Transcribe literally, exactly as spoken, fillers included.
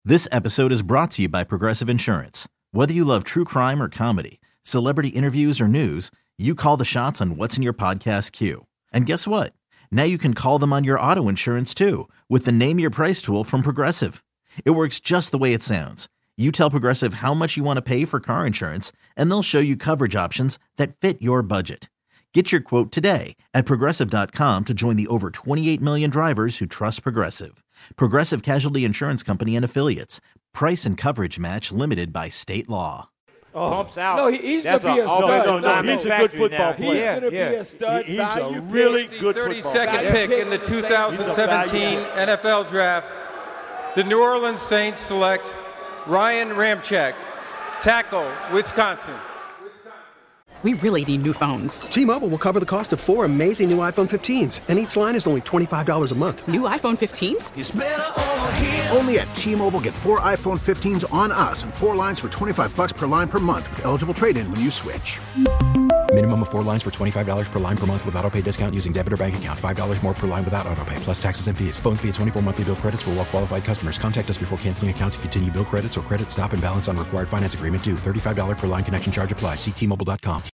This episode is brought to you by Progressive Insurance. Whether you love true crime or comedy, celebrity interviews or news, you call the shots on what's in your podcast queue. And guess what? Now you can call them on your auto insurance too with the Name Your Price tool from Progressive. It works just the way it sounds. You tell Progressive how much you want to pay for car insurance, and they'll show you coverage options that fit your budget. Get your quote today at Progressive dot com to join the over twenty-eight million drivers who trust Progressive. Progressive Casualty Insurance Company and Affiliates. Price and coverage match limited by state law. Oh. Pumps out. No, he, he's going to be a no, stud. no, no, no, he's a good football now. player. He's Yeah, going to yeah. be a stud. He, he's value a really pick. good thirty-second football pick player. in the two thousand seventeen N F L Draft. The New Orleans Saints select Ryan Ramczyk, tackle, Wisconsin. We really need new phones. T-Mobile will cover the cost of four amazing new iPhone fifteens, and each line is only twenty-five dollars a month. New iPhone fifteens? It's better over here. Only at T-Mobile, get four iPhone fifteens on us and four lines for twenty-five dollars per line per month with eligible trade-in when you switch. Minimum of four lines for twenty-five dollars per line per month with autopay discount using debit or bank account. five dollars more per line without autopay, plus taxes and fees. Phone fee at twenty-four monthly bill credits for well-qualified customers. Contact us before canceling account to continue bill credits or credit stop and balance on required finance agreement due. thirty-five dollars per line connection charge applies. See T Mobile dot com.